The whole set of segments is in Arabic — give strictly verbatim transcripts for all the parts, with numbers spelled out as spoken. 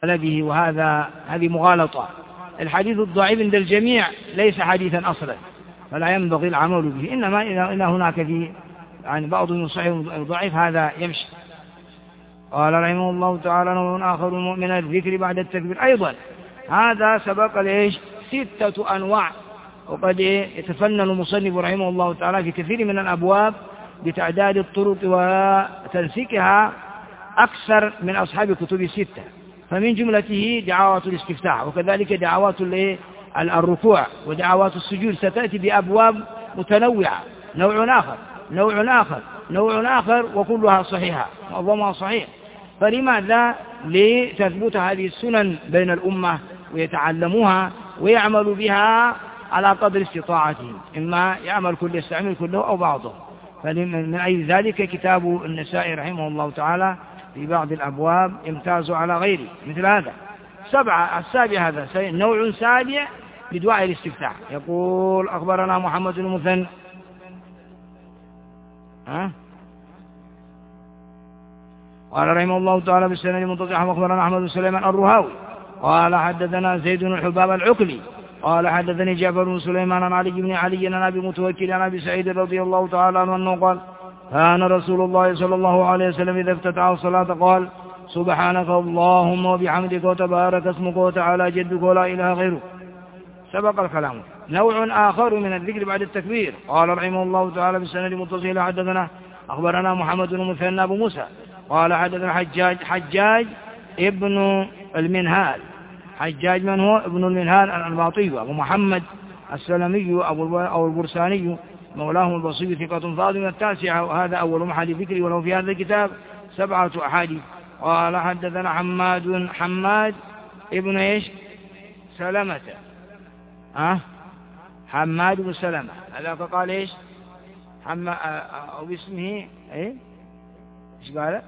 به، وهذا هذه مغالطة. الحديث الضعيف عند الجميع ليس حديثا أصلا، فلا ينبغي العمل به، إنما إذا هناك في يعني بعض من صحيح ضعيف هذا يمشي. قال رحمه الله تعالى: نوع آخر من الذكر بعد التكبير. أيضا هذا سبق ليش ستة أنواع، وقد يتفنن المصنف رحمه الله تعالى في كثير من الأبواب بتعداد الطرق وتنسيقها أكثر من أصحاب كتب الستة. فمن جملته دعوات الاستفتاح، وكذلك دعوات الركوع ودعوات السجود، ستأتي بأبواب متنوعة، نوع آخر نوع آخر نوع آخر وكلها صحيحة، معظمها صحيح. فلماذا؟ لتثبت هذه السنن بين الأمة ويتعلموها ويعمل بها على قدر استطاعتهم، إما يعمل كل يستعمل كله أو بعضه. فمن أي ذلك كتاب النسائي رحمه الله تعالى في بعض الأبواب يمتاز على غيره مثل هذا. سبعة السابع، هذا نوع سابع بدعاء الاستفتاح. يقول: أخبرنا محمد بن مثنى ها قال رحمه الله تعالى بالسند المنتظر: أخبرنا أحمد بن سليمان الرهاوي قال حدثنا زيد بن الحباب العقلي قال حدثني جعفر بن سليمان عن علي بن علي عن أبي متوكل عن أبي سعيد رضي الله تعالى عنه أنه قال: كان رسول الله صلى الله عليه وسلم إذا افتتح الصلاة قال: سبحانك اللهم وبحمدك وتبارك اسمك وتعالى جدك ولا إله غيرك. سبق الكلام. نوع آخر من الذكر بعد التكبير. قال رحمه الله تعالى بالسند المتصل: حدثنا أخبرنا محمد بن مثنى أبو موسى قال حدثنا حجاج حجاج ابن المنهال حجاج من هو ابن المنهال الباطي أبو محمد السلمي أو البرساني مولاهم البصري ثقة فاضل من التاسعة، وهذا أول محل ذكري، وله في هذا الكتاب سبعة أحاديث. قال حدثنا حماد حماد ابن إيش سلمة أه حماد بن سلمة، هذا قال إيش حما أو باسمه إيه إيش قال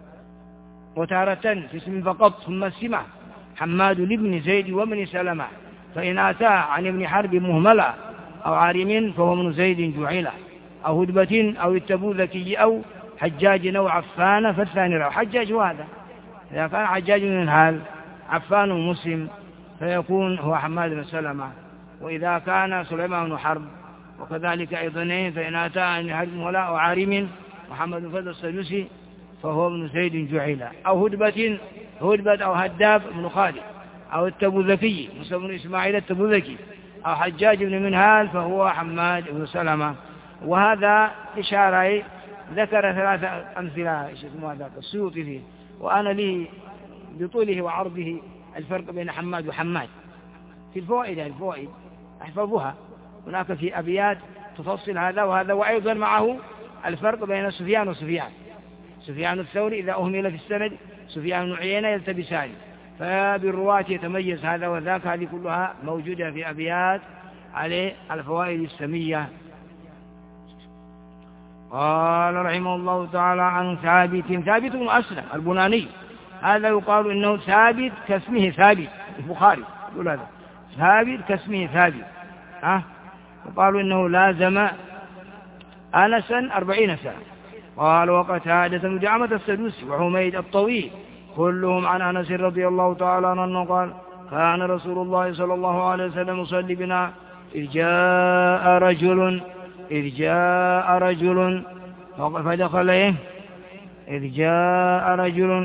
وتارة في اسم فقط ثم السمع حماد لابن زيد وابن سلمة، فإن أتى عن ابن حرب مهملة أو عارم فهو من زيد جعيلة أو هدبة أو التبوذكي أو حجاج أو عفان، فالثاني رأى حجاج. وهذا إذا كان حجاج من الهال عفان مسلم فيكون هو حماد بن سلمة، وإذا كان سليمان بن حرب وكذلك أيضا فإن أتى عن حرب مهملة أو عارم محمد بن فضل السدوسي فهو ابن زيد جعيلة أو هدبة هدبة أو هداب بن خالد أو التبوذكي موسى بن إسماعيل التبوذكي أو حجاج بن منهال فهو حماد بن سلمة. وهذا إشارة ذكر ثلاثة أمثلة هذا السيوطي فيه، وأنا لي بطوله وعرضه الفرق بين حماد وحماد في الفوائد. الفوائد أحفظها، هناك في أبيات تفصل هذا وهذا، وأيضا معه الفرق بين سفيان وسفيان. سفيان الثوري إذا أهمل في السند سفيان بن عيينة يلتبسان، فبالرواة يتميز هذا وذاك. هذه كلها موجودة في أبيات عليه الفوائد السمية. قال رحمه الله تعالى عن ثابت ثابت بن أسلم البناني، هذا يقال إنه ثابت كاسمه ثابت، البخاري يقول هذا ثابت كاسمه ثابت ها وقالوا إنه لازم أنسا أربعين سنة. قال وقتادة بن دعامة السدوسي وحميد الطويل كلهم عن أنس رضي الله تعالى عنه قال: كان رسول الله صلى الله عليه وسلم يصلي بنا إذ جاء رجل إذ جاء رجل فدخل إيه إذ جاء رجل.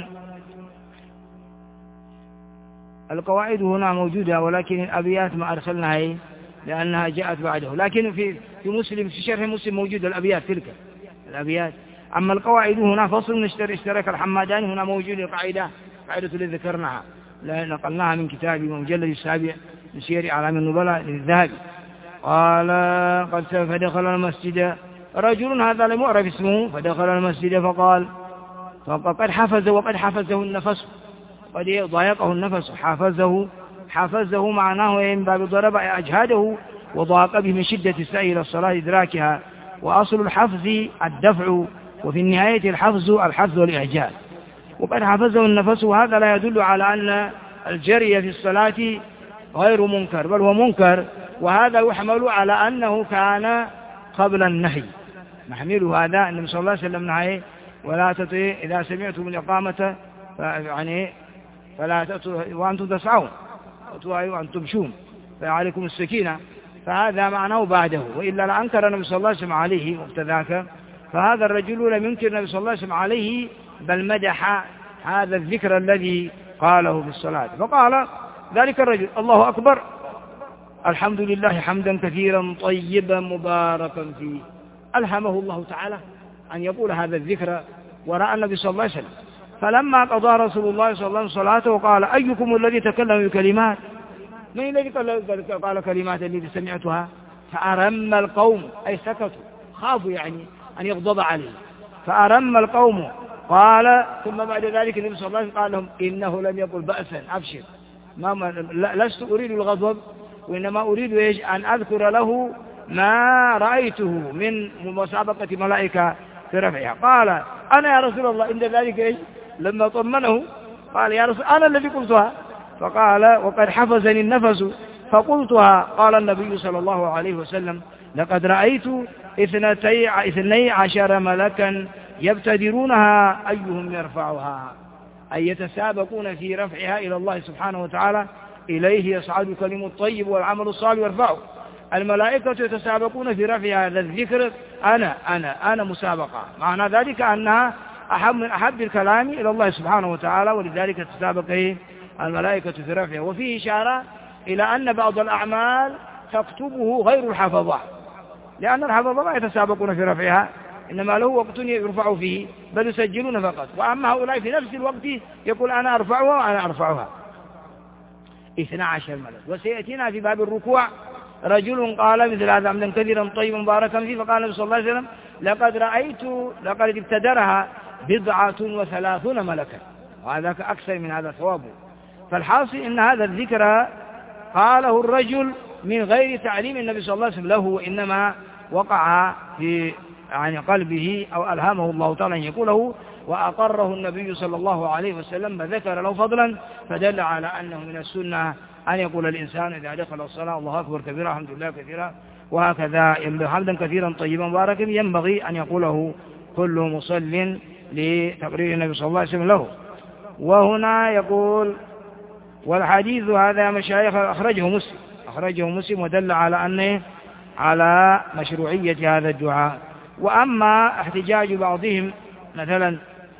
القواعد هنا موجودة، ولكن الأبيات ما أرسلناها إيه لأنها جاءت بعده، لكن في في مسلم في شرح مسلم موجود الأبيات تلك الأبيات. أما القواعد هنا فصل اشترك الحمادان هنا موجود القاعدة قاعدة التي ذكرناها نقلناها من كتاب مجلد السابع من سير أعلام النبلاء للذهبي. قال قد فدخل المسجد رجل، هذا لم يعرف اسمه، فدخل المسجد فقال فقد حفظه وقد حفظه النفس، قد ضايقه النفس حفظه حفظه معناه من باب ضرب أجهاده وضاق به من شدة السعي إلى الصلاة إدراكها. وأصل الحفظ الدفع، وفي النهاية الحفظ الحفظ والإعجاز. وقد حفظه النفس، وهذا لا يدل على أن الجري في الصلاة غير منكر، بل هو منكر، وهذا يحمل على أنه كان قبل النهي. نحمله هذا النبي صلى الله عليه وسلم نهى ولا تطيع إذا سمعتم الإقامة يعني فلا تأتوا وأنتم تسعون وأنتم تمشون فعليكم السكينة، فهذا معناه بعده، وإلا لأنكر النبي صلى الله عليه وسلم عليه وقت ذاك. فهذا الرجل لم ينكر النبي صلى الله عليه وسلم عليه، بل مدح هذا الذكر الذي قاله في الصلاة. فقال ذلك الرجل: الله أكبر، الحمد لله حمدا كثيرا طيبا مباركا فيه. ألهمه الله تعالى أن يقول هذا الذكر وراء النبي صلى الله عليه وسلم. فلما قضى رسول الله صلى الله عليه وسلم صلاته قال: أيكم الذي تكلم بكلمات؟ من الذي قال كلمات التي سمعتها؟ فأرم القوم، أي سكتوا، خافوا يعني أن يغضب عليه. فأرم القوم. قال ثم بعد ذلك النبي صلى الله عليه وسلم قال لهم: إنه لم يقل بأسا، أبشر، ما لست أريد الغضب، وإنما أريد إيش؟ أن أذكر له ما رأيته من مسابقة ملائكة في رفعها. قال: أنا يا رسول الله. عند ذلك إيش؟ لما طمنه قال: يا رسول أنا الذي قلتها. فقال: وقد حفزني النفس فقلتها. قال النبي صلى الله عليه وسلم: لقد رأيت اثنتي اثني عشر ملكا يبتدرونها أيهم يرفعها، أي يتسابقون في رفعها إلى الله سبحانه وتعالى. إليه يصعد الكلم الطيب والعمل الصالح يرفعه. الملائكة يتسابقون في رفع هذا الذكر. أنا أنا أنا مسابقة، معنى ذلك أنها أحب من أحب الكلام إلى الله سبحانه وتعالى، ولذلك تتسابق الملائكة في رفعه. وفيه إشارة إلى أن بعض الأعمال تكتبه غير الحفظة، لأن الحفظة لا يتسابقون في رفعها، إنما له وقت يرفع فيه، بل يسجلون فقط. وأما هؤلاء في نفس الوقت يقول: أنا أرفعها وأنا أرفعها. اثنا عشر ملك. وسيأتينا في باب الركوع رجل قال مثل هذا حمدا كثيرا طيبا مباركا فيه. فقال النبي صلى الله عليه وسلم: لقد رأيت لقد ابتدرها بضعة وثلاثون ملكا، وهذا أكثر من هذا ثوابه. فالحاصل إن هذا الذكر قاله الرجل من غير تعليم النبي صلى الله عليه وسلم له، وإنما وقع في يعني قلبه أو ألهمه الله تعالى أن يقوله، وأقره النبي صلى الله عليه وسلم فذكر له فضلا، فدل على أنه من السنة أن يقول الإنسان إذا دخل الصلاة: الله أكبر كبيرا الحمد لله كثيرا، وهكذا ينبغي حمدا كثيرا طيبا مباركا ينبغي أن يقوله كل مصل لتقرير النبي صلى الله عليه وسلم له. وهنا يقول: والحديث هذا مشايخ أخرجه مسلم أخرجه مسلم ودل على أنه على مشروعية هذا الدعاء. وأما احتجاج بعضهم مثلا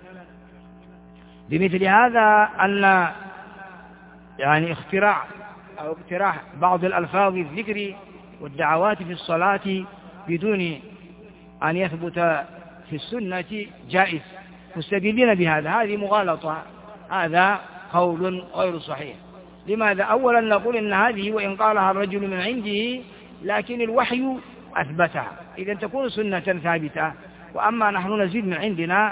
بمثل هذا أن يعني اختراع أو اقتراح بعض الألفاظ الذكر والدعوات في الصلاة بدون أن يثبت في السنة جائز، مستدلين بهذا. هذه مغالطة، هذا قول غير صحيح. لماذا؟ أولا نقول إن هذه وإن قالها الرجل من عنده لكن الوحي أثبتها، إذا تكون سنة ثابتة. وأما نحن نزيد من عندنا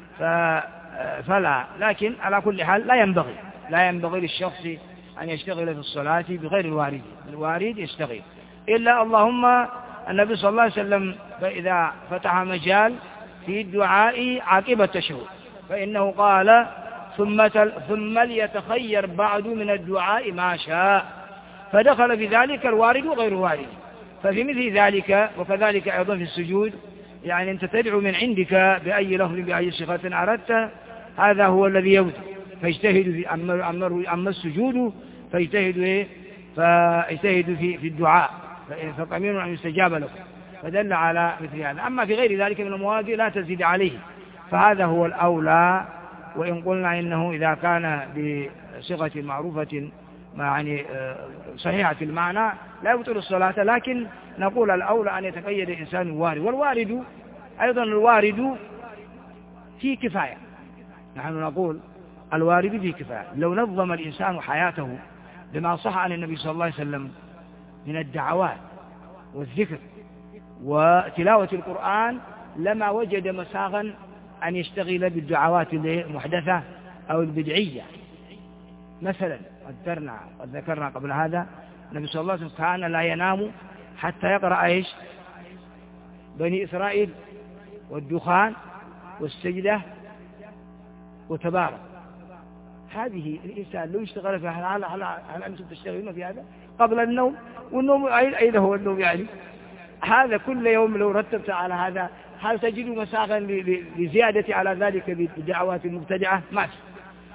فلا. لكن على كل حال لا ينبغي لا ينبغي للشخص أن يشتغل في الصلاة بغير الوارد، الوارد يشتغل، إلا اللهم النبي صلى الله عليه وسلم فإذا فتح مجال في الدعاء عقب التشهد فإنه قال: ثم, ثم ليتخير بعد من الدعاء ما شاء، فدخل في ذلك الوارد وغير الوارد. ففي مثل ذلك وكذلك أيضا في السجود، يعني أنت تدعو من عندك بأي لفظ بأي صفة أردت، هذا هو الذي يبدو. فاجتهد في أما, أما السجود فاجتهد فاجتهد في, في الدعاء فقمين أن يستجاب لكم، فدل على مثل هذا. أما في غير ذلك من المواد لا تزيد عليه، فهذا هو الأولى. وإن قلنا إنه إذا كان بصيغة معروفة يعني صحيحة المعنى لا يبطل الصلاة، لكن نقول الأولى أن يتقيد الإنسان الوارد. والوارد أيضا الوارد فيه كفاية، نحن نقول الوارد فيه كفاية. لو نظم الإنسان حياته بما صح عن النبي صلى الله عليه وسلم من الدعوات والذكر وتلاوة القرآن لما وجد مساغا أن يشتغل بالدعوات المحدثة أو البدعية. مثلا قدرنا قد ذكرنا قبل هذا النبي صلى الله عليه وسلم كان لا ينام حتى يقرأ إيش؟ بني إسرائيل والدخان والسجدة وتبارك. هذه الإنسان لو يشتغل في هل, هل, هل, هل أنتم تشتغلون في هذا قبل النوم؟ والنوم أين هو النوم يعني؟ هذا كل يوم لو رتبت على هذا هل تجد مساغا لزيادة على ذلك بالدعوات المبتدعة؟ ما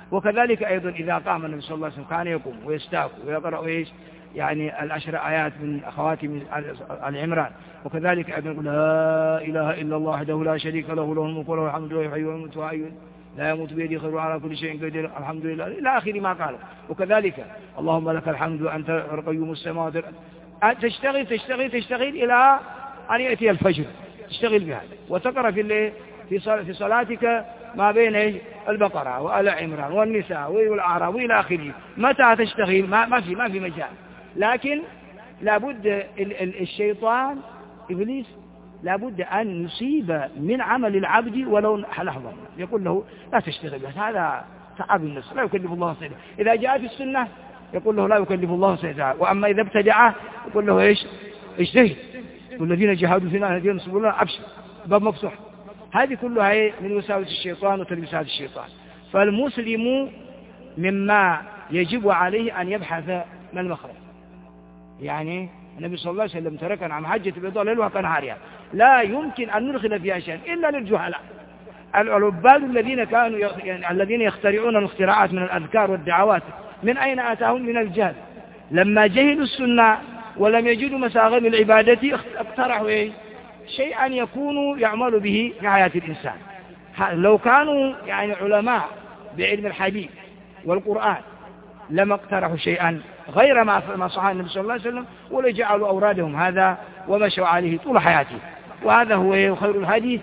وكذلك أيضا إذا قام النبي صلى الله عليه وسلم كان يقوم ويستاق ويقرأ إيش يعني العشر آيات من خواتم آل عمران، وكذلك أيضا يقول لا إله إلا الله وحده لا شريك له له الملك وله الحمد وهو يحيي ويميت وهو حي لا يموت بيده خير على كل شيء قدير الحمد لله إلى آخر ما قال. وكذلك اللهم لك الحمد أنت قيوم السماوات تشتغل تشتغل تشتغل إلى أن يأتي الفجر، تشتغل بهذا وتقرأ في في في صلاتك ما بين البقرة وآل عمران والنساء والأعراف وإلى آخره. متى تشتغل ما ما في ما في مجال، لكن لابد الشيطان إبليس لابد أن يصيب من عمل العبد ولو لحظة، يقول له لا تشتغل بس هذا تعب النفس لا يكلف الله سيئة. إذا جاء في السنة يقول له لا يكلف الله سيئة، وأما إذا ابتدعه يقول له إيش اجتهد والذين جاهدوا فينا هدينا سبلنا أبشر باب مفتوح. هذه كلها من وساوس الشيطان وتلبيسات الشيطان. فالمسلم مما يجب عليه أن يبحث ما المخرج. يعني النبي صلى الله عليه وسلم تركنا عن حجة البيضاء ليلها كنهارها، لا يمكن أن ندخل فيها شيئا إلا للجهلاء العباد الذين كانوا يعني الذين يخترعون الاختراعات من الأذكار والدعوات. من أين أتاهم؟ من الجهل. لما جهلوا السنة ولم يجدوا مساغم العبادة اقترحوا إيه؟ شيئا يكون يعمل به في حياة الإنسان. لو كانوا يعني علماء بعلم الحديث والقرآن لما اقترحوا شيئا غير ما ما صح النبي صلى الله عليه وسلم، ولا جعلوا أورادهم هذا ومشوا عليه طول حياته. وهذا هو خير الهدي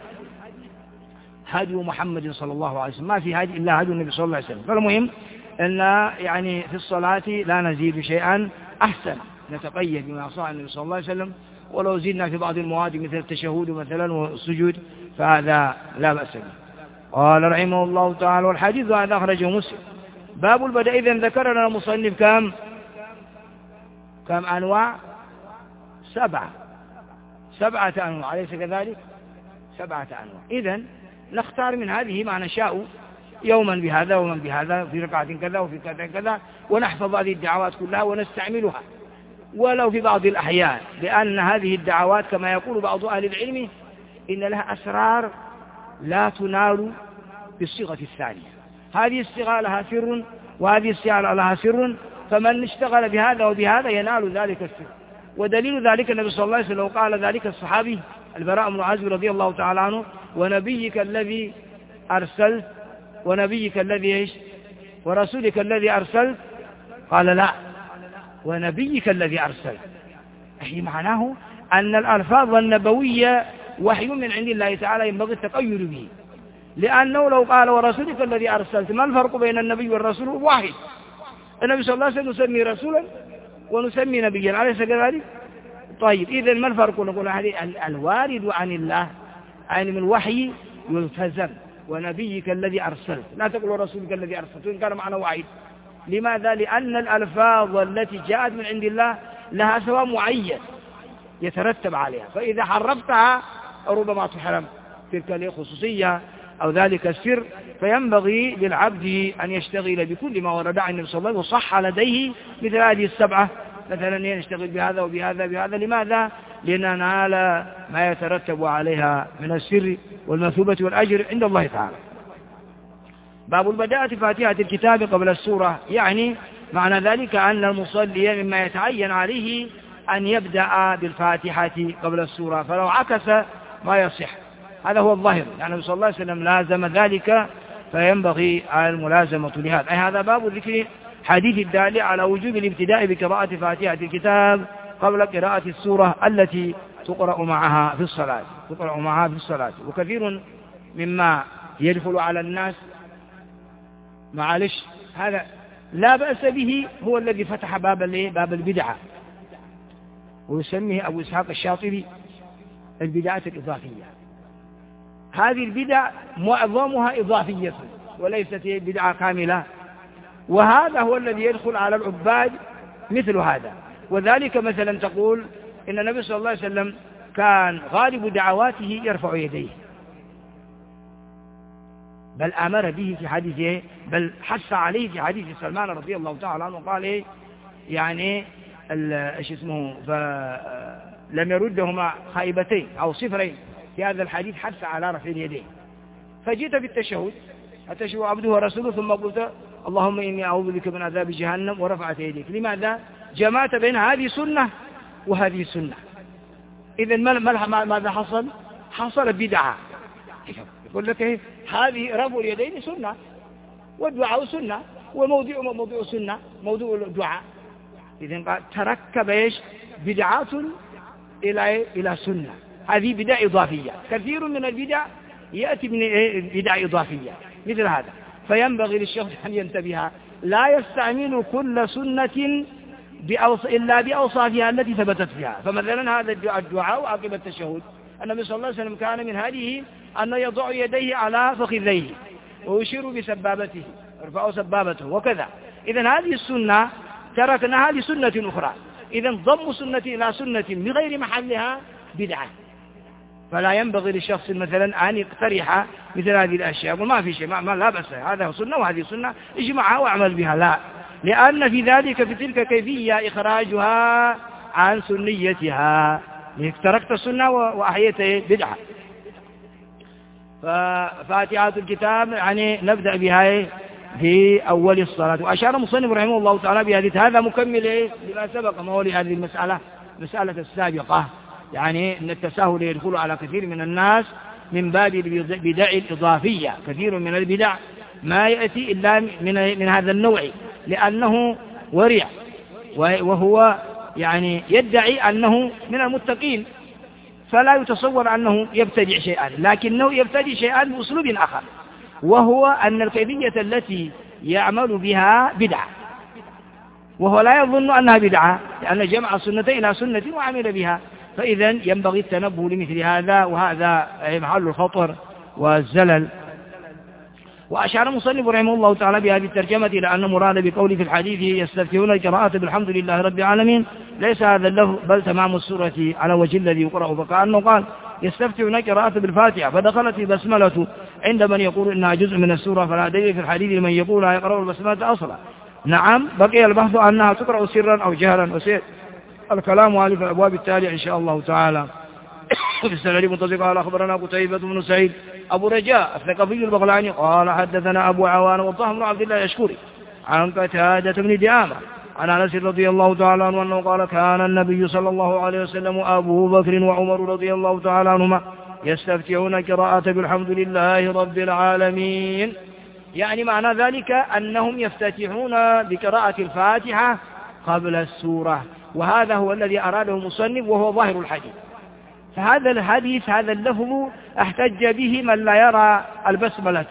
هدي محمد صلى الله عليه وسلم، ما في هدي إلا هدي النبي صلى الله عليه وسلم. فالمهم أن يعني في الصلاة لا نزيد شيئا أحسن، نتقيد بما صح النبي صلى الله عليه وسلم، ولو زدنا في بعض المواد مثل التشهد مثلا والسجود فهذا لا بأس به. قال رحمه الله تعالى والحديث هذا أخرجه مسلم. باب البدء. إذن ذكر لنا المصنف كم كم أنواع؟ سبعة سبعة أنواع، أليس كذلك؟ سبعة أنواع. إذن نختار من هذه ما نشاء، يوما بهذا ومن بهذا، في ركعة كذا وفي كذا كذا، ونحفظ هذه الدعوات كلها ونستعملها ولو في بعض الأحيان، لأن هذه الدعوات كما يقول بعض أهل العلم إن لها أسرار لا تنال بالصيغة الثانية. هذه الصيغة لها سر وهذه الصيغة لها سر، فمن اشتغل بهذا وبهذا ينال ذلك السر. ودليل ذلك النبي صلى الله عليه وسلم قال ذلك الصحابي البراء بن عازب رضي الله تعالى عنه: ونبيك الذي أرسلت ونبيك الذي إيش ورسولك الذي أرسلت. قال لا، ونبيك الذي أرسلت. أي معناه أن الألفاظ النبوية وحي من عند الله تعالى ينبغي التقيد به، لأنه لو قال ورسولك الذي أرسلت ما الفرق بين النبي والرسول؟ واحد. النبي صلى الله عليه وسلم نسمي رسولا ونسمي نبيا، أليس كذلك؟ طيب إذن ما الفرق؟ نقول هذه الوارد عن الله يعني من الوحي يلتزم، ونبيك الذي أرسلت، لا تقول ورسولك الذي أرسلت وإن كان معنى واحد. لماذا؟ لأن الألفاظ التي جاءت من عند الله لها سواء معين يترتب عليها، فإذا حرفتها ربما تحرم تلك الخصوصية أو ذلك السر. فينبغي للعبد أن يشتغل بكل ما ورد عن النبي صلى الله عليه وسلم وصح لديه مثل هذه السبعة، مثلا يشتغل بهذا وبهذا بهذا. لماذا؟ لننال ما يترتب عليها من السر والمثوبة والأجر عند الله تعالى. باب البداءة فاتحة الكتاب قبل السورة، يعني معنى ذلك أن المصلي مما يتعين عليه أن يبدأ بالفاتحة قبل السورة، فلو عكس ما يصح. هذا هو الظاهر، يعني النبي صلى الله عليه وسلم لازم ذلك، فينبغي الملازمة لهذا. أي هذا باب ذكر حديث الدال على وجوب الابتداء بقراءة فاتحة الكتاب قبل قراءة السورة التي تقرأ معها في الصلاة تقرأ معها في الصلاة. وكثير مما يدخل على الناس معلش هذا لا بأس به، هو الذي فتح باب باب البدعة، ويسميه أبو إسحاق الشاطبي البدعة الإضافية. هذه البدع معظمها إضافية وليست بدعة كاملة، وهذا هو الذي يدخل على العباد مثل هذا. وذلك مثلا تقول إن النبي صلى الله عليه وسلم كان غالب دعواته يرفع يديه، بل أمر به في حديثه، بل حث عليه في حديث سلمان رضي الله تعالى عنه، قال إيه يعني ايش اسمه فلم يردهما خائبتين أو صفرين. في هذا الحديث حث على رفع اليدين. فجئت بالتشهد التشهد عبده ورسوله، ثم قلت اللهم إني أعوذ بك من عذاب جهنم ورفعت يديك. لماذا؟ جمعت بين هذه سنة وهذه سنة. إذن ماذا حصل؟ حصل بدعة. يقول لك إيه؟ هذه رفع اليدين سنة والدعاء سنة وموضوع موضوع سنة موضوع الدعاء. إذن تركب إيش؟ بدعات إلى إلى سنة. هذه بدع إضافية. كثير من البدع يأتي من بدع إضافية مثل هذا. فينبغي للشخص أن ينتبه، لا يستعمل كل سنة بأوص... إلا بأوصافها التي ثبتت فيها. فمثلا هذا الدعاء عقب التشهد، النبي صلى الله عليه وسلم كان من هذه أن يضع يديه على فخذيه ويشير بسبابته، يرفع سبابته وكذا. إذن هذه السنة تركناها لسنة أخرى. إذن ضم سنة إلى سنة بغير محلها بدعة. فلا ينبغي للشخص مثلا أن يقترح مثل هذه الأشياء وما في شيء، ما, ما لا بأس، هذا سنة وهذه سنة اجمعها واعمل بها. لا، لأن في ذلك في تلك كيفية إخراجها عن سنيتها. تركت السنة وأحييت بدعة. ففاتحة الكتاب يعني نبدأ بها في أول الصلاة. وأشار مصنف رحمه الله تعالى بهذه، هذا مكمل لما سبق ما هو لهذه المسألة مسألة السابقة، يعني أن التساهل يدخل على كثير من الناس من باب البدع الإضافية. كثير من البدع ما يأتي إلا من, من هذا النوع، لأنه ورع وهو يعني يدعي أنه من المتقين، فلا يتصور أنه يبتدع شيئا، لكنه يبتدع شيئا بأسلوب آخر، وهو أن الكيفية التي يعمل بها بدعة، وهو لا يظن أنها بدعة، لأن جمع السنة إلى سنة وعمل بها. فإذا ينبغي التنبه لمثل هذا، وهذا محل الخطر والزلل. وأشار المصنف رحمه الله تعالى بهذه الترجمة إلى أن مراد بقوله في الحديث يستفتحون القراءة بالحمد لله رب العالمين ليس هذا اللفظ بل تمام السورة على وجه الذي يقرأ، فكأنه قال يستفتحون القراءة بالفاتحة فدخلت البسملة عند من يقول إنها جزء من السورة، فلا دليل في الحديث لمن يقول يقرأ البسملة أصلا. نعم، بقي البحث أنها تقرأ سرا أو جهرا، وسير الكلام على في الأبواب التالية إن شاء الله تعالى. في السنة منتصف قال أخبرنا قتيبة بن سعيد أبو رجاء الثقفي البغلاني قال حدثنا أبو عوان والطاهر بن عبد الله يشكري عن قتادة بن دعامة عن أنس رضي الله تعالى عنه أنه قال كان النبي صلى الله عليه وسلم أبو بكر وعمر رضي الله تعالى عنهما يستفتحون قراءة بالحمد لله رب العالمين. يعني معنى ذلك أنهم يفتتحون بقراءة الفاتحة قبل السورة، وهذا هو الذي أراده المصنف وهو ظاهر الحديث. فهذا الحديث هذا اللفظ احتج به من لا يرى البسملة.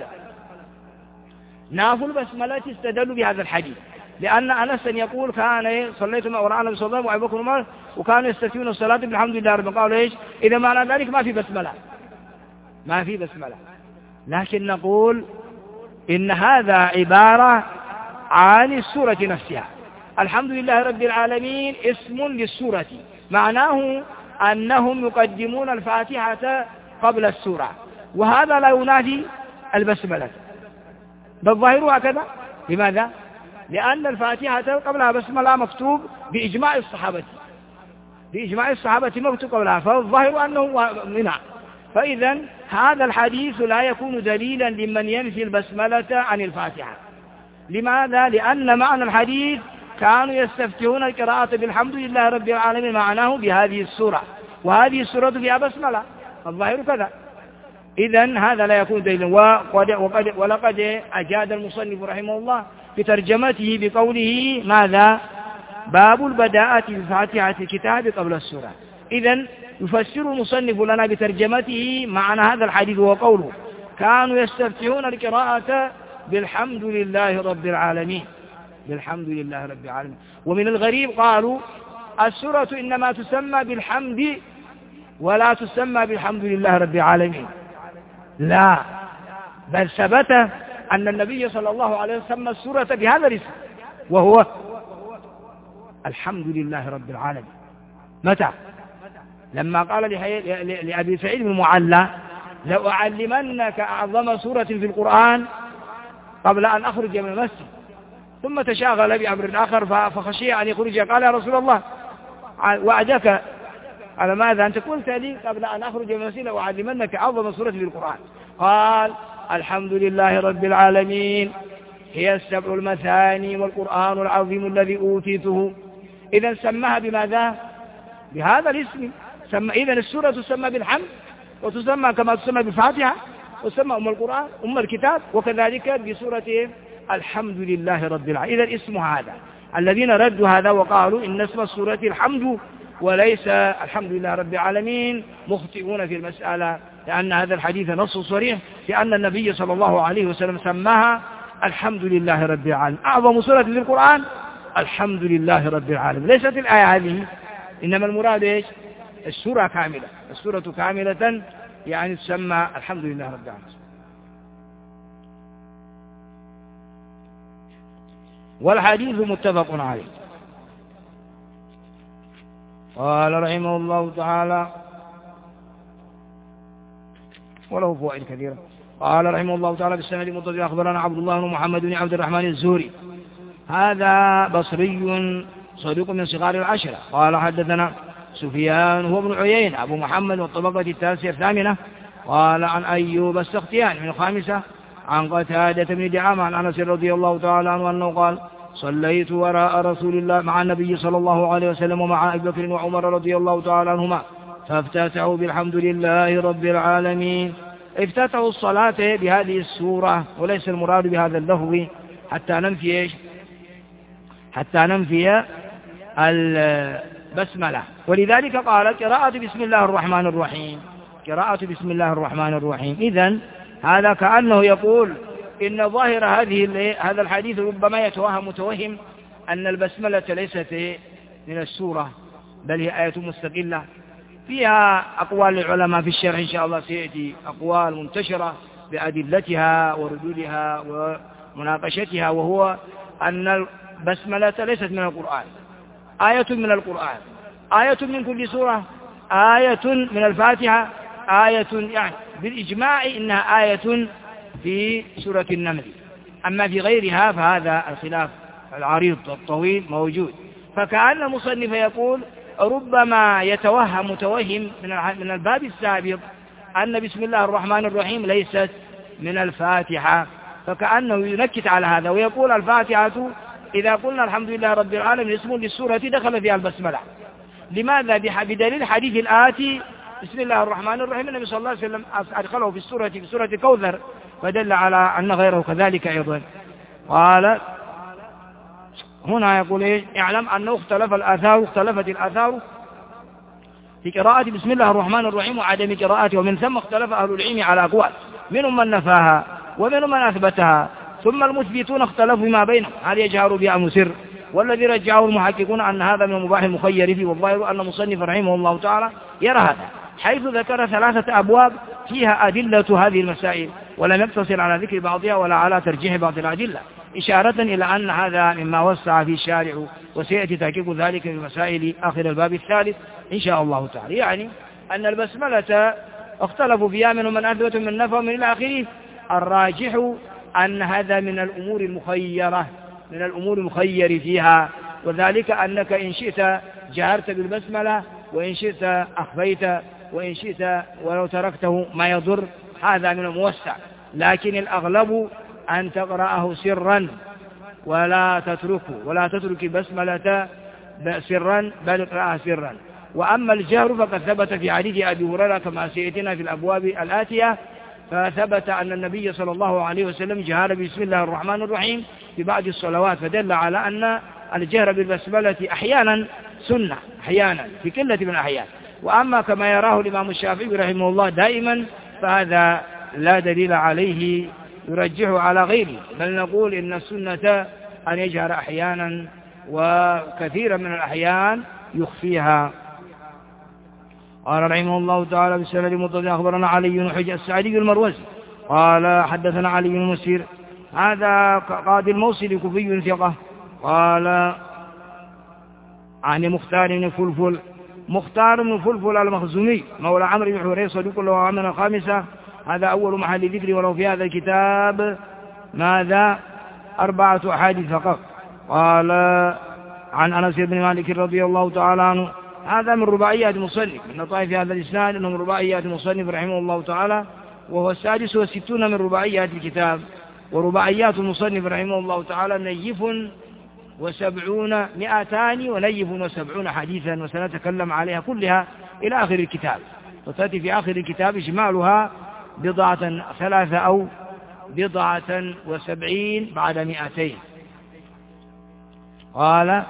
ناف البسملة استدلوا بهذا الحديث، لأن أنس يقول كان صليت مع وراء النبي صلى الله عليه وسلم وأبو بكر وعمر وكانوا يستفتحون الصلاة بالحمد لله رب. قالوا ايش؟ إذا معنى ذلك ما في بسملة، ما في بسملة. لكن نقول إن هذا عبارة عن السورة نفسها. الحمد لله رب العالمين اسم للسورة، معناه أنهم يقدمون الفاتحة قبل السورة، وهذا لا ينافي البسملة، بل ظاهرها كذا. لماذا؟ لأن الفاتحة قبلها بسملة مكتوب بإجماع الصحابة، بإجماع الصحابة مكتوب قبلها، فالظاهر أنه منع. فإذا هذا الحديث لا يكون دليلا لمن ينفي البسملة عن الفاتحة. لماذا؟ لأن معنى الحديث كانوا يستفتحون القراءة بالحمد لله رب العالمين معناه بهذه السورة، وهذه السورة فيها بسملة، الظاهر كذا. إذن هذا لا يكون دليلا. وقد وقد ولقد أجاد المصنف رحمه الله بترجمته بقوله ماذا؟ باب البداءة بفاتحة الكتاب قبل السورة. إذن يفسر المصنف لنا بترجمته معنى هذا الحديث وقوله كانوا يستفتحون القراءة بالحمد لله رب العالمين، بالحمد لله رب العالمين. ومن الغريب قالوا السورة إنما تسمى بالحمد ولا تسمى بالحمد لله رب العالمين. لا، بل ثبت أن النبي صلى الله عليه وسلم سمى السورة بهذا الاسم وهو الحمد لله رب العالمين. متى؟ لما قال لأبي سعيد بن المعلى لو أعلمنك أعظم سورة في القرآن قبل أن أخرج من المسجد، ثم تشاغل بأمر آخر فخشي أن يخرج. قال يا رسول الله وعدك على ماذا؟ أنت قلت لي قبل أن أخرج من المسجد لو أعلمنك أعظم سورة في القرآن. قال الحمد لله رب العالمين. هي السبع المثاني والقرآن العظيم الذي أوتيته. إذا سماها بماذا؟ بهذا الاسم. سمى إذن السورة تسمى بالحمد، وتسمى كما تسمى بالفاتحة، وتسمى أم القرآن أم الكتاب، وكذلك بسورة الحمد لله رب العالمين. إذن اسم هذا. الذين ردوا هذا وقالوا إن اسم السورة الحمد وليس الحمد لله رب العالمين مخطئون في المسألة، لأن هذا الحديث نص صريح في أن النبي صلى الله عليه وسلم سماها الحمد لله رب العالمين. أعظم سورة في القرآن الحمد لله رب العالمين، ليست الآية هذه، إنما المراد إيش؟ السورة كاملة. السورة كاملة يعني تسمى الحمد لله رب العالمين. والحديث متفق عليه. قال رحمه الله تعالى وله فوائد كثيرة. قال رحمه الله تعالى بالسند المتصل أخبرنا عبد الله بن محمد بن عبد الرحمن الزهري، هذا بصري صدوق من صغار العشرة. قال حدثنا سفيان هو ابن عيينة أبو محمد والطبقة التاسعة الثامنة. قال عن أيوب السختياني من الخامسة عن قتادة بن دعامة عن أنس رضي الله تعالى عنه أنه قال صليت وراء رسول الله مع النبي صلى الله عليه وسلم ومع أبي بكر وعمر رضي الله تعالى عنهما فافتتحوا بالحمد لله رب العالمين. افتتحوا الصلاة بهذه السورة، وليس المراد بهذا اللفظ حتى ننفي إيش؟ حتى ننفي البسملة. ولذلك قال قراءة بسم الله الرحمن الرحيم، قراءة بسم الله الرحمن الرحيم. إذن هذا كأنه يقول إن ظاهر هذه هذا الحديث ربما يتوهم متوهم أن البسملة ليست من السورة، بل هي آية مستقلة فيها أقوال العلماء في الشرع، إن شاء الله سيأتي أقوال منتشرة بأدلتها وردودها ومناقشتها، وهو أن البسملة ليست من القرآن، آية من القرآن، آية من كل سورة، آية من الفاتحة، آية يعني بالإجماع إنها آية في سورة النمل. أما في غيرها فهذا الخلاف العريض الطويل موجود. فكأن المصنف يقول ربما يتوهم متوهم من الباب السابق أن بسم الله الرحمن الرحيم ليست من الفاتحة، فكأنه ينكت على هذا ويقول الفاتحة إذا قلنا الحمد لله رب العالمين اسم للسورة دخل فيها البسملة. لماذا؟ بدليل حديث الآتي بسم الله الرحمن الرحيم النبي صلى الله عليه وسلم أدخله في السورة في سورة كوثر، فدل على أن غيره كذلك أيضا. قال هنا يقول إيه؟ اعلم أنه اختلف الآثار اختلفت الآثار في قراءة بسم الله الرحمن الرحيم وعدم قراءته، ومن ثم اختلف أهل العلم على أقوال، منهم من نفاها ومنهم من أثبتها. ثم المثبتون اختلفوا فيما بينهم هل يجهر بها أم سر، والذي رجعه المحققون أن هذا من المباح المخير فيه، والظاهر أن مصنف رحمه الله تعالى يرى هذا، حيث ذكر ثلاثة أبواب فيها أدلة هذه المسائل، ولم يقتصر على ذكر بعضها ولا على ترجيح بعض الأدلة، إشارة إلى أن هذا مما وسع في الشارع، وسيأتي تحقيق ذلك في مسائل آخر الباب الثالث إن شاء الله تعالى. يعني أن البسملة اختلفوا فيها منهم من أثبت من نفى من إلى آخره. الراجح أن هذا من الأمور المخيرة من الأمور المخير فيها، وذلك أنك إن شئت جهرت بالبسملة، وإن شئت أخفيت، وإن شئت ولو تركته ما يضر، هذا من الموسع. لكن الأغلب أن تقرأه سرا ولا تتركه ولا تترك البسملة سرا بل اقرأها سرا. وأما الجهر فقد ثبت في حديث أبي هريرة كما سيأتينا في الأبواب الآتية، فثبت أن النبي صلى الله عليه وسلم جهر بسم الله الرحمن الرحيم في بعض الصلوات، فدل على أن الجهر بالبسملة أحيانا سنة أحيانا في قلة من الأحيان. وأما كما يراه الإمام الشافعي رحمه الله دائما فهذا لا دليل عليه يرجحه على غيره، بل نقول إن السنة أن يجهر أحيانا وكثيرا من الأحيان يخفيها. قال رحمه الله تعالى بالسند المتصل أخبرنا علي بن حجر السعدي المروزي قال حدثنا علي بن مسير هذا قاضي الموصل كوفي ثقة. قال عن مختار بن فلفل مختار بن فلفل المخزومي مولى عمرو بن حريث صدوق له عمنا الخامسة، هذا أول محل ذكر، ولو في هذا الكتاب ماذا أربعة أحاديث فقط. قال عن أنس بن مالك رضي الله تعالى عنه، هذا من رباعيات المصنف، من لطائف هذا الإسناد أنه من رباعيات المصنف رحمه الله تعالى، وهو السادس والستون من رباعيات الكتاب. ورباعيات المصنف رحمه الله تعالى نيف وسبعون مئتان ونيف وسبعون حديثا، وسنتكلم عليها كلها إلى آخر الكتاب، وتأتي في آخر الكتاب إجمالها بضعة ثلاثة أو بضعة وسبعين بعد مئتين. قال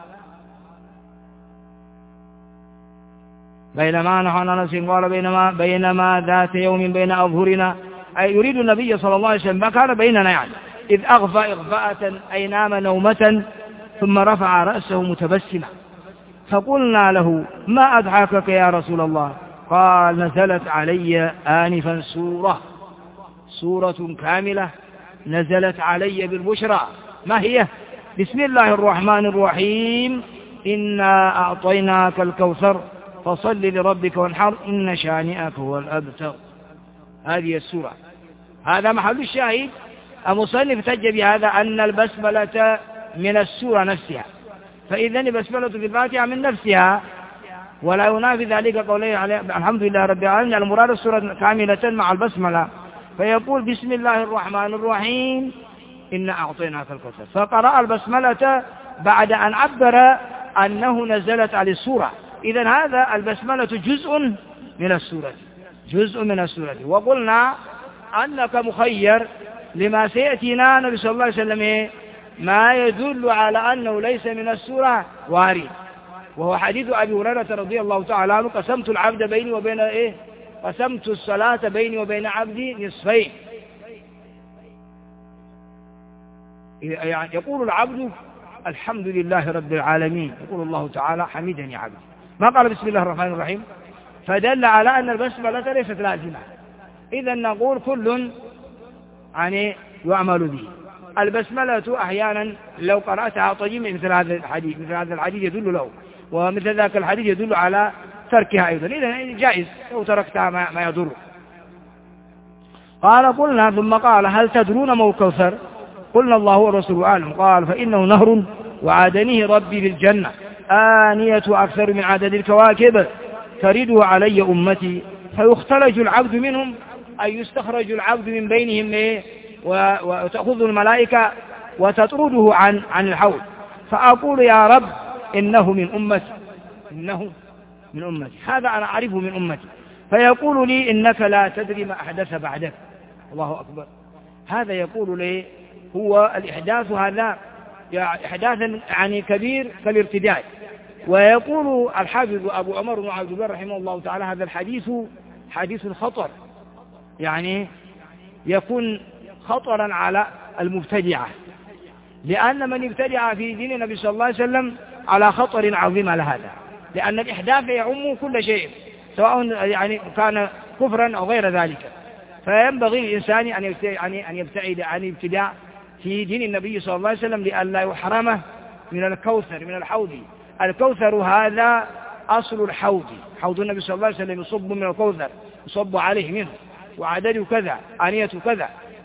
بينما نحن أنس قال بينما, بينما ذات يوم بين أظهرنا، أي يريد النبي صلى الله عليه وسلم ما كان بيننا يعني، إذ أغفى إغفاءة أي نام نومة ثم رفع رأسه متبسما، فقلنا له ما أضحكك يا رسول الله؟ قال نزلت علي آنفا سورة سورة كاملة نزلت علي بالبشرى، ما هي؟ بسم الله الرحمن الرحيم إنا أعطيناك الكوثر فصل لربك وانحر إن شانئك هو الأبتر. هذه السورة، هذا محل الشاهد. المصنف احتج بهذا أن البسملة من السورة نفسها، فإذن البسملة في الفاتحة من نفسها، ولا ينافي ذلك قوله عليه الحمد لله رب العالمين، المراد السورة كاملة مع البسملة. فيقول بسم الله الرحمن الرحيم إنا أعطيناك الكوثر، فقرأ البسملة بعد أن عبر أنه نزلت على السورة. إذن هذا البسملة جزء من السورة، جزء من السورة. وقلنا أنك مخير لما سيأتينا النبي صلى الله عليه وسلم ما يدل على أنه ليس من السورة وارد، وهو حديث أبي هريرة رضي الله تعالى عنه قسمت العبد بيني وبين إيه قسمت الصلاة بيني وبين عبدي نصفين. يعني يقول العبد الحمد لله رب العالمين، يقول الله تعالى حمدني عبدي، ما قال بسم الله الرحمن الرحيم، فدل على أن البسملة ليست لازمة. إذا نقول كل يعني يعمل به. البسملة أحيانا لو قرأتها طيب مثل هذا الحديث، مثل هذا الحديث يدل له، ومثل ذاك الحديث يدل على تركها أيضا، إذا جائز لو تركتها ما, ما يضر. قال قلنا ثم قال هل تدرون ما الكوثر؟ قلنا الله ورسوله أعلم. قال فإنه نهر وعادنيه ربي بالجنة آنية أكثر من عدد الكواكب ترده علي أمتي فيختلج العبد منهم، أي يستخرج العبد من بينهم وتأخذ الملائكة وتطرده عن عن الحوض، فأقول يا رب إنه من أمتي، إنه من أمتي، هذا أنا أعرفه من أمتي، فيقول لي إنك لا تدري ما أحدث بعدك. الله أكبر. هذا يقول لي هو الإحداث، هذا إحداثا يعني كبير كالارتداد. ويقول الحافظ أبو عمر بن عبد البر رحمه الله تعالى هذا الحديث حديث خطر، يعني يكون خطرا على المبتدعة، لأن من ابتدع في دين النبي صلى الله عليه وسلم على خطر عظيم على هذا، لأن الإحداث يعم كل شيء سواء يعني كان كفرا أو غير ذلك. فينبغي للإنسان أن يبتعد عن الابتداع في دين النبي صلى الله عليه وسلم لئلا يحرمه من الكوثر، من الحوض. الكوثر هذا أصل الحوض، حوض النبي صلى الله عليه وسلم يصب من الكوثر، يصب عليه منه، وعدده كذا، آنية كذا،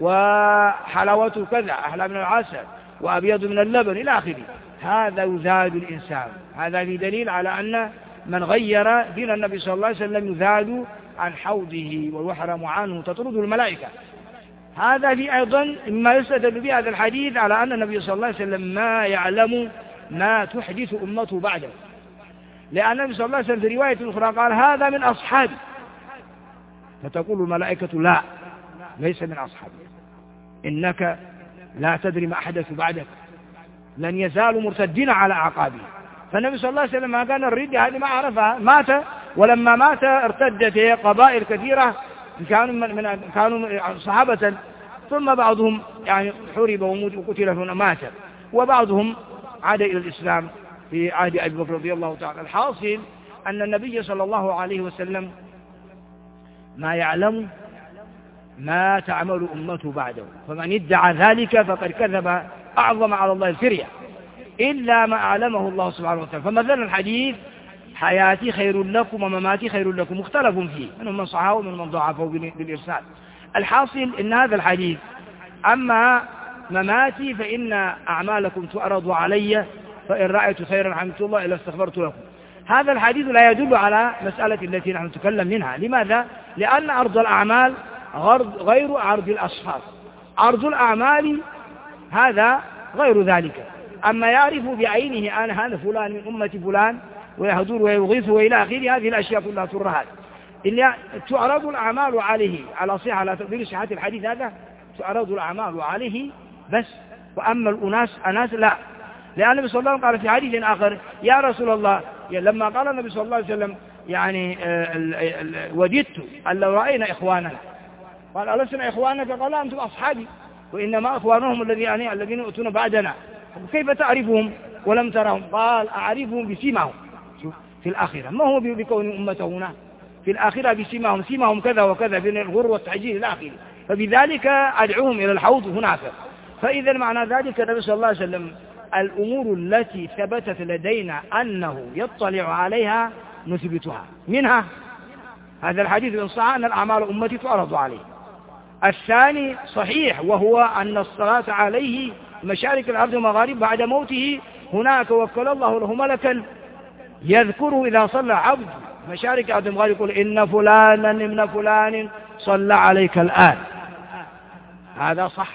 وحلاوته كذا، أحلى من العسل وأبيض من اللبن إلى آخره. هذا يزاد الإنسان. هذا في دليل على أن من غير دين النبي صلى الله عليه وسلم يزاد عن حوضه ويحرم عنه، تطرد الملائكة. هذا في أيضا مما يستدل بهذا الحديث على أن النبي صلى الله عليه وسلم ما يعلم ما تحدث أمته بعده، لأن النبي صلى الله عليه وسلم في رواية أخرى قال هذا من أصحابي، فتقول الملائكة لا، ليس من أصحابي، إنك لا تدري ما أحدث بعدك، لن يزالوا مرتدين على أعقابه. فالنبي صلى الله عليه وسلم ما كان الردة هذه ما عرفها، مات، ولما مات ارتدت قبائل كثيرة كانوا من كانوا صحابة، ثم بعضهم يعني حرب وقتل هنا مات، وبعضهم عاد إلى الإسلام في عهد أبي بكر رضي الله تعالى. الحاصل أن النبي صلى الله عليه وسلم ما يعلم ما تعمل أمته بعده، فمن ادعى ذلك فقد كذب أعظم على الله الفرية إلا ما أعلمه الله سبحانه وتعالى. فمثلا الحديث حياتي خير لكم ومماتي خير لكم مختلف فيه، منهم من صححه ومن من ضعفه بالإرسال. الحاصل إن هذا الحديث أما مماتي فإن أعمالكم تعرض علي فإن رأيت خيرا حمدت الله إلا استغفرت لكم. هذا الحديث لا يدل على مسألة التي نحن نتكلم منها. لماذا؟ لأن عرض الأعمال غير عرض الأشخاص. عرض الأعمال هذا غير ذلك. أما يعرف بعينه أنا هذا فلان من أمة فلان ويهدور ويغيث وإلى آخره، هذه الأشياء كلها ترهات. إلا تعرض الأعمال عليه على صحة على تقدير صحة الحديث هذا، تعرض الأعمال عليه بس. وأما الأناس أناس لا، لأن النبي صلى الله عليه وسلم قال في حديث آخر يا رسول الله، لما قال النبي صلى الله عليه وسلم يعني وددت أن لو رأينا إخواننا، قال ألسنا إخوانك؟ قال لا أنتم أصحابي وإنما إخوانهم الذين يعني الذين يؤتون بعدنا. كيف تعرفهم ولم ترهم؟ قال أعرفهم بسيماهم في الآخرة، ما هو بكون أمته هنا، في الآخرة بسيماهم، سيماهم كذا وكذا بين الغر والتعجيل إلى آخره، فبذلك أدعوهم إلى الحوض هناك. فإذا معنى ذلك النبي صلى الله عليه وسلم الأمور التي ثبتت لدينا أنه يطلع عليها نثبتها، منها هذا الحديث إن صح أن الأعمال أمتي تعرض عليه. الثاني صحيح، وهو أن الصلاة عليه مشارق الأرض ومغارب بعد موته، هناك وكل الله له ملكا يذكره إذا صلى عبد مشارق الأرض ومغارب يقول إن فلانا ابن فلان صلى عليك الآن، هذا صح.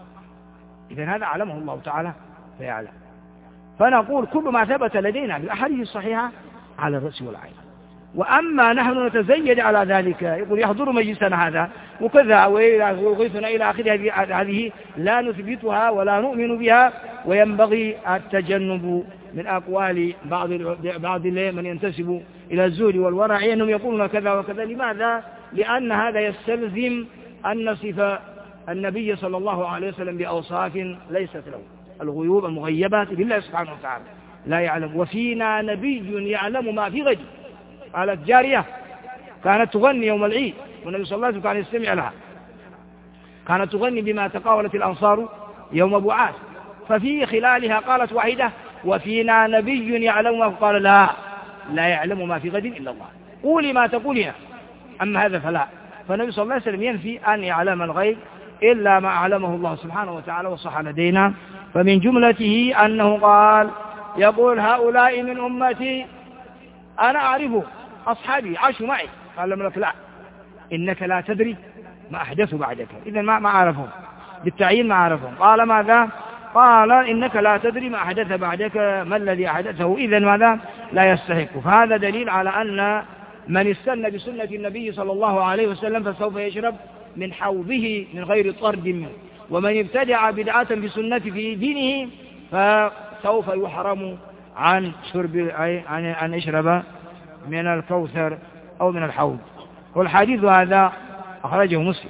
إذن هذا علمه الله تعالى فيعلم. فنقول كل ما ثبت لدينا بالأحاديث الصحيحة على الرأس والعين. وأما نحن نتزيد على ذلك، يقول يحضر مجلسنا هذا وكذا ويغيثنا إلى آخره، هذه لا نثبتها ولا نؤمن بها، وينبغي التجنب من أقوال بعض بعض من ينتسب إلى الزهد والورع أنهم يقولون كذا وكذا. لماذا؟ لأن هذا يستلزم أن نصف النبي صلى الله عليه وسلم بأوصاف ليست له، الغيوب المغيبات لله سبحانه وتعالى لا يعلم. وفينا نبي يعلم ما في غد. قالت جارية كانت تغني يوم العيد والنبي صلى الله عليه وسلم كان يستمع لها، كانت تغني بما تقاولت الأنصار يوم بعاث، ففي خلالها قالت واحدة وفينا نبي يعلم ما، قال لا لا يعلم ما في غد إلا الله، قولي ما تقولين، أما هذا فلا. فالنبي صلى الله عليه وسلم ينفي أن يعلم الغيب إلا ما أعلمه الله سبحانه وتعالى وصح لدينا. فمن جملته أنه قال يقول هؤلاء من أمتي أنا أعرفه أصحابي عاشوا معي، قال لهم لك لا إنك لا تدري ما أحدثوا بعدك، إذن ما ما عرفهم بالتعيين، ما عرفهم. قال ماذا؟ قال إنك لا تدري ما أحدث بعدك، ما الذي أحدثه، إذن ماذا؟ لا يستحق. فهذا دليل على أن من استنى بسنة النبي صلى الله عليه وسلم فسوف يشرب من حوضه من غير طرد منه، ومن ابتدع بدعة بسنة في دينه فسوف يحرم عن شرب أي عن أن يشرب من الكوثر أو من الحوض. والحديث هذا أخرجه مسلم.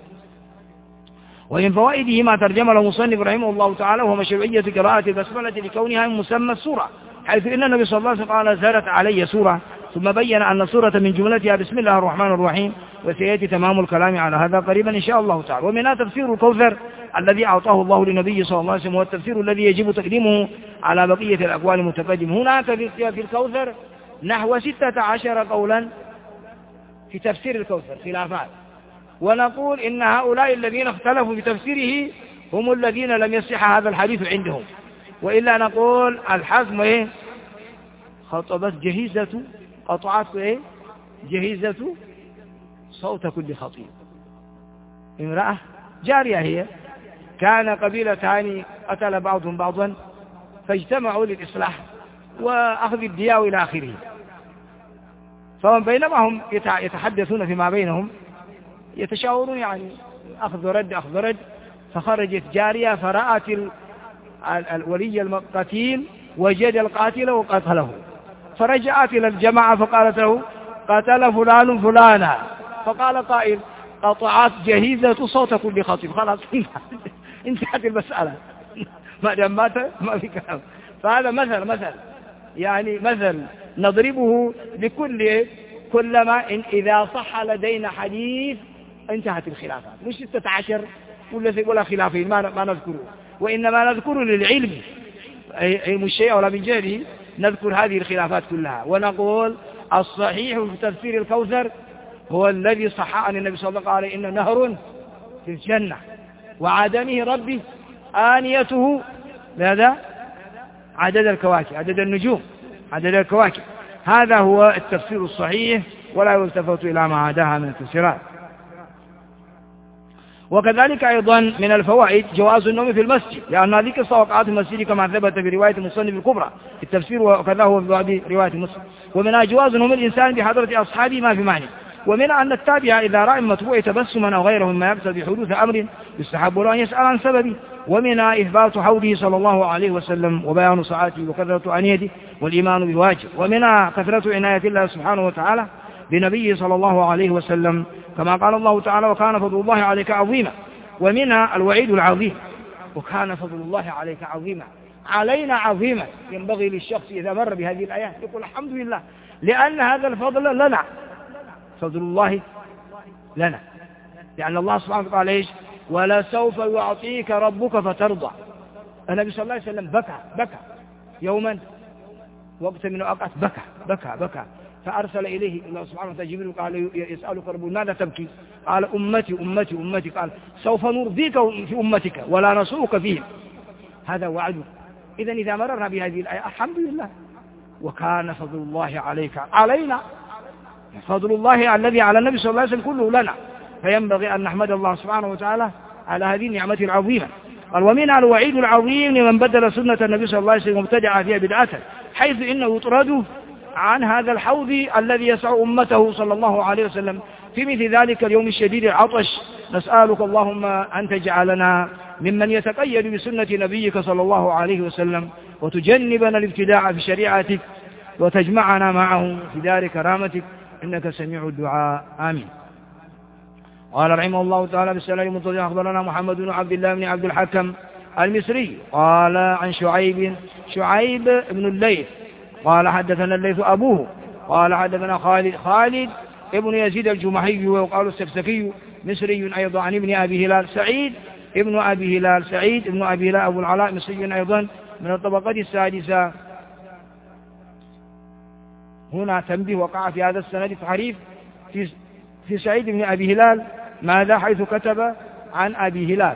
ومن فوائده ما ترجم له مصنف رحمه الله تعالى وهو مشروعية قراءة البسملة لكونها من مسمى السورة، حيث إن النبي صلى الله عليه وسلم قال زالت علي سورة، ثم بين أن السورة من جملتها بسم الله الرحمن الرحيم، وسيأتي تمام الكلام على هذا قريبا إن شاء الله تعالى. ومنها تفسير الكوثر الذي أعطاه الله لنبيه صلى الله عليه وسلم، والتفسير الذي يجب تقديمه على بقية الأقوال المتقدمة. هناك في الكوثر نحو ستة عشر قولا في تفسير الكوثر خلافات، ونقول إن هؤلاء الذين اختلفوا في تفسيره هم الذين لم يصح هذا الحديث عندهم، وإلا نقول الحزم إيه؟ خطبت جهيزة قطعت إيه؟ جهيزة صوت كل خطيب. امرأة جارية هي، كان قبيلتان قتل بعضهم بعضا فاجتمعوا للإصلاح وأخذ الدياء إلى آخره، فبينما هم يتحدثون فيما بينهم يتشاورون يعني أخذ ورد أخذ ورد، فخرجت جارية فرأت الولي القتيل وجد القاتل وقتله، فرجعت إلى الجماعة فقالت له قتل فلان فلانا، فقال قائل قطعت جهيزة صوت كل خطيب، خلاص انتهت المسألة، ما دام مات ما في كلام. فهذا مثل مثل يعني مثل نضربه لكل كلما إن إذا صح لدينا حديث انتهت الخلافات، مش ستة عشر ولا ولا خلافين ما ما نذكره، وإنما نذكره للعلم علم الشيء ولا من جهله، نذكر هذه الخلافات كلها ونقول الصحيح في تفسير الكوثر هو الذي صح عن النبي صلى الله عليه وسلم قال إن نهر في الجنة وعدمه ربي آنيته هذا عدد الكواكب عدد النجوم عدد الكواكب. هذا هو التفسير الصحيح ولا يلتفت إلى ما عداها من التفسيرات. وكذلك أيضا من الفوائد جواز النوم في المسجد، لأن هذه قصة وقعت في المسجد كما ثبت في رواية المصنف الكبرى في التفسير، وكذا هو في بعض رواية مسلم. ومنها جواز نوم الإنسان بحضرة أصحابه ما في معنى. ومنها أن التابع إذا رأى المتبوع تبسما أو غيره مما يقصد بحدوث أمر يستحب له أن يسأل عن سببه. ومنها إثبات حوضه صلى الله عليه وسلم وبيان ساعته وكثرة أنيته والإيمان بواجب. ومنها كثرة عناية الله سبحانه وتعالى بنبيه صلى الله عليه وسلم كما قال الله تعالى وكان فضل الله عليك عظيما. ومنها الوعيد العظيم وكان فضل الله عليك عظيما، علينا عظيما. ينبغي للشخص إذا مر بهذه الآيات يقول الحمد لله، لأن هذا الفضل لنا، فضل الله لنا، لأن الله سبحانه وتعالى قال إيش؟ ولسوف يعطيك ربك فترضى. النبي صلى الله عليه وسلم بكى بكى يوما وقت من الأوقات بكى بكى بكى فأرسل إليه الله سبحانه وتعالى جبريل قال يسألك ربك ماذا تبكي؟ قال أمتي أمتي أمتي. قال سوف نرضيك في أمتك ولا نسوءك فيهم. هذا وعده. إذا إذا مررنا بهذه الآية الحمد لله. وكان فضل الله عليك علينا، فضل الله الذي على النبي صلى الله عليه وسلم كله لنا، فينبغي أن نحمد الله سبحانه وتعالى على هذه النعمة العظيمة. قال ومنها الوعيد العظيم لمن بدل سنة النبي صلى الله عليه وسلم وابتدع فيها بدعة، حيث إنه يطرد عن هذا الحوض الذي يسع أمته صلى الله عليه وسلم في مثل ذلك اليوم الشديد العطش. نسألك اللهم أن تجعلنا ممن يتقيد بسنة نبيك صلى الله عليه وسلم، وتجنبنا الابتداع في شريعتك، وتجمعنا معه في دار كرامتك، إنك سميع الدعاء. آمين. قال رحمه الله تعالى بالسلام المنتظر أخبرنا محمد بن عبد الله بن عبد الحكم المصري قال عن شعيب شعيب بن الليث قال حدثنا الليث أبوه قال حدثنا خالد خالد ابن يزيد الجمحي وقال السفسفي مصري أيضا عن ابن أبي هلال سعيد ابن أبي هلال سعيد ابن أبي هلال أبو العلاء مصري أيضا من الطبقة السادسة. هنا تنبيه وقع في هذا السند تحريف في في سعيد بن أبي هلال ماذا حيث كتب عن أبي هلال،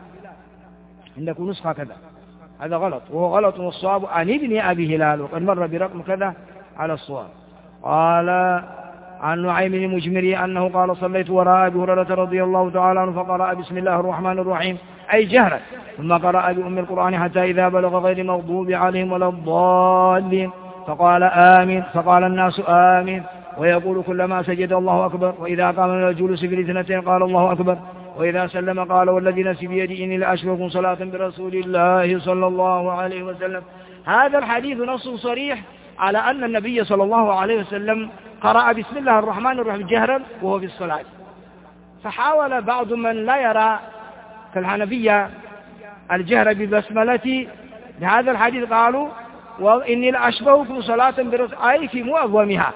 عندكم نسخة كذا، هذا غلط، وهو غلط والصواب عن ابن أبي هلال، وقد مر برقم كذا على الصواب. قال عن نعيم المجمري أنه قال صليت وراء أبي هريرة رضي الله تعالى عنه فقرأ بسم الله الرحمن الرحيم أي جهرا، ثم قرأ بأم القرآن حتى إذا بلغ غير المغضوب عليهم ولا الضالين فقال آمين، فقال الناس آمين، ويقول كلما سجد الله أكبر، وإذا قام من الجلوس في الاثنتين قال الله أكبر، وإذا سلم قال والذي نفسي بيدي إني لأشبهكم صلاة برسول الله صلى الله عليه وسلم. هذا الحديث نص صريح على أن النبي صلى الله عليه وسلم قرأ بسم الله الرحمن الرحيم جهرا وهو في الصلاة. فحاول بعض من لا يرى كالحنفية الجهر بالبسملة لهذا الحديث قالوا وإني لأشبهكم صلاة برسول أي في مؤظمها،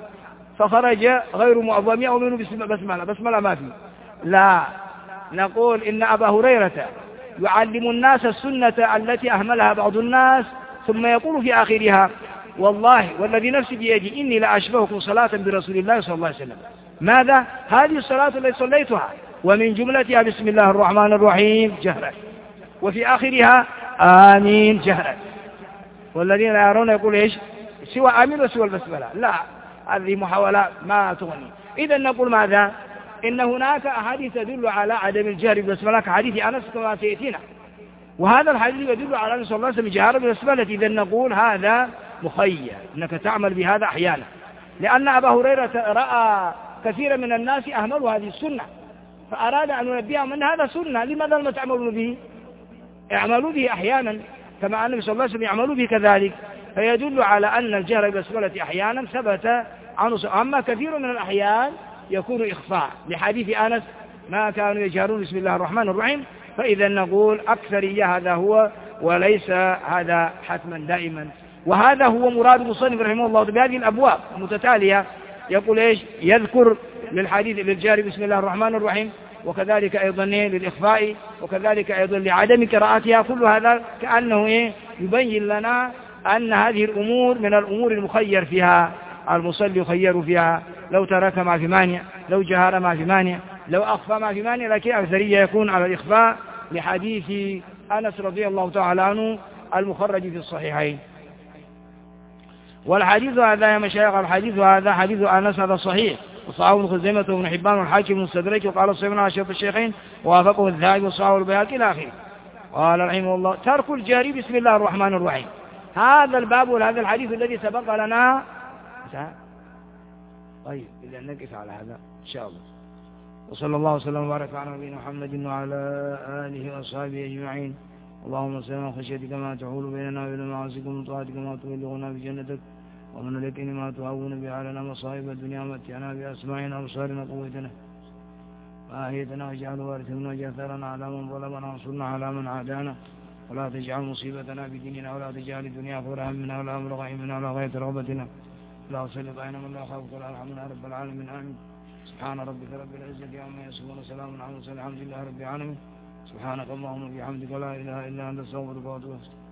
فخرج غير مؤظمها ومنه بسملة بسملة ما فيه. لا، نقول إن أبا هريرة يعلم الناس السنة التي أهملها بعض الناس، ثم يقول في آخرها والله والذي نفسي بيدي إني لأشبهكم صلاة برسول الله صلى الله عليه وسلم. ماذا؟ هذه الصلاة التي صليتها ومن جملتها بسم الله الرحمن الرحيم جهرا، وفي آخرها آمين جهرا. والذين لا يرون يقول إيش؟ سوى آمين وسوى البسملة. لا، هذه محاولة ما تغني. إذا نقول ماذا؟ إن هناك أحاديث تدل على عدم الجهر بالبسملة كحديث أنس كما سيأتينا، وهذا الحديث يدل على أن صلى الله عليه وسلم جهر بالبسملة. إذا نقول هذا مخير، أنك تعمل بهذا أحيانا، لأن أبا هريرة رأى كثيرا من الناس أهملوا هذه السنة، فأراد أن ينبههم أن هذا سنة، لماذا لم تعملوا به؟ اعملوا به أحيانا كما أن النبي صلى الله عليه وسلم يعملوا به كذلك. فيدل على أن الجهر بالبسملة أحيانا ثبت عنه، أما كثير من الأحيان يكون إخفاء لحديث أنس ما كانوا يجهرون بسم الله الرحمن الرحيم. فإذا نقول أكثرية هذا هو، وليس هذا حتما دائما. وهذا هو مراد المصنف رحمه الله بهذه الأبواب المتتالية. يقول إيش؟ يذكر للحديث للجهر بسم الله الرحمن الرحيم، وكذلك أيضا للإخفاء، وكذلك أيضا لعدم قراءتها. كل هذا كأنه إيه؟ يبين لنا أن هذه الأمور من الأمور المخير فيها، المصلي يخير فيها، لو ترك ما في مانع، لو جهر ما في مانع، لو أخفى ما في مانع، لكن أكثرية يكون على الإخفاء لحديث أنس رضي الله تعالى عنه المخرج في الصحيحين. والحديث هذا يا مشايخ، الحديث هذا حديث أنس هذا صحيح، وصححه ابن خزيمة وابن حبان والحاكم المستدرك وقال صحيح على شرط الشيخين ووافقه الذهبي وصححه البيهقي إلى آخره. قال رحمه الله ترك الجهر بسم الله الرحمن الرحيم. هذا الباب وهذا الحديث الذي سبق لنا. طيب إذا نقف على هذا إن شاء الله. وصلى الله وسلم وبارك على نبينا محمد وعلى آله وأصحابه أجمعين. اللهم صل على خشيتك ما تحول بيننا وبين معاصيك ومن طاعتك ما تبلغنا بجنتك ومن اليقين ما تهون به علينا مصائب الدنيا ومتعنا بأسماعنا وأبصارنا وقوتنا وآهيتنا واجعل وارثنا واجعل ثارنا على من ظلمنا وانصرنا على من عادانا ولا تجعل مصيبتنا في ديننا ولا تجعل الدنيا أكبر همنا ولا مبلغ علمنا ولا غاية رغبتنا لا تسلط علينا من لا يخافك ولا يرحمنا رب العالمين آمين. سبحان ربك رب العزة عما يصفون وسلام على المرسلين الحمد لله رب العالمين. سبحانك اللهم وبحمدك لا إله إلا أنت أستغفرك وأتوب إليك.